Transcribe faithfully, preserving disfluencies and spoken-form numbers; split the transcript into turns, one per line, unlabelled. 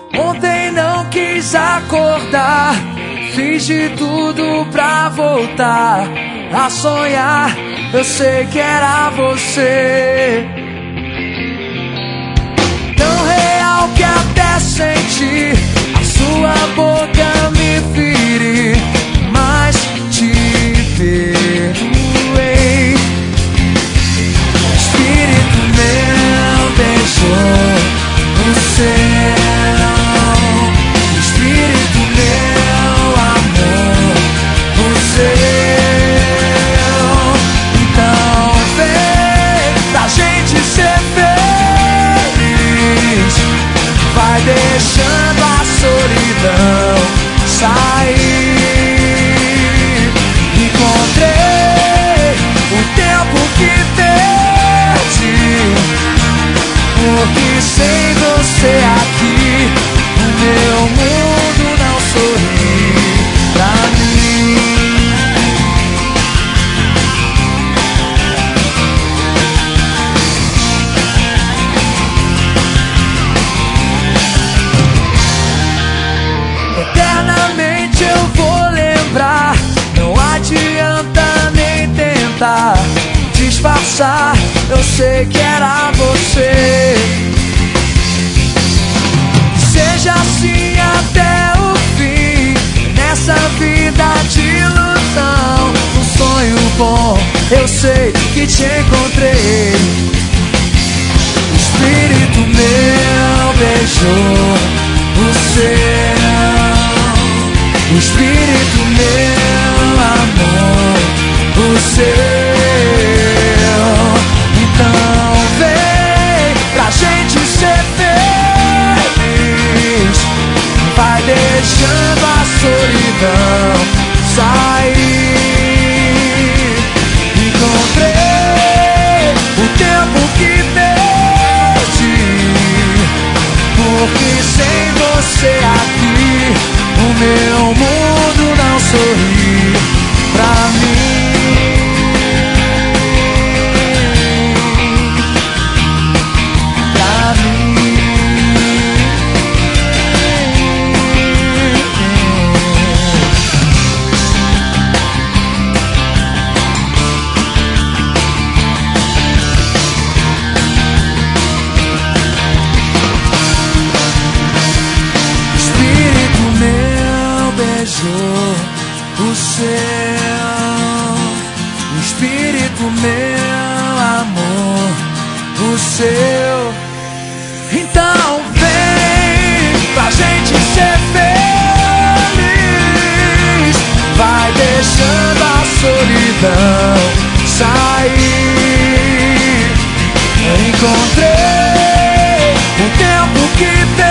Ontem não quis acordar, fiz de tudo pra voltar a sonhar. Eu sei que era você, tão real que até senti a sua boca me ferir, mas te perdoei. Espírito meu beijou o céu, Espírito meu amor o seu. Então vem pra gente ser feliz, vai deixando a solidão sair. Encontrei o tempo que perdi, porque sem você aqui o meu mundo não sorri pra mim. Eternamente eu vou lembrar, não adianta nem tentar disfarçar, eu sei que era você. Seja assim até o fim, nessa vida de ilusão. Um sonho bom, eu sei que te encontrei. O Espírito meu beijou o céu, o Espírito meu amor o seu. Então vem pra gente ser feliz, vai deixando a solidão sair. Encontrei o tempo que perdi, porque sem você aqui o meu mundo não sorri pra mim. O céu, o Espírito meu amor, o seu. Então vem pra gente ser feliz, vai deixando a solidão sair. Encontrei o tempo que tem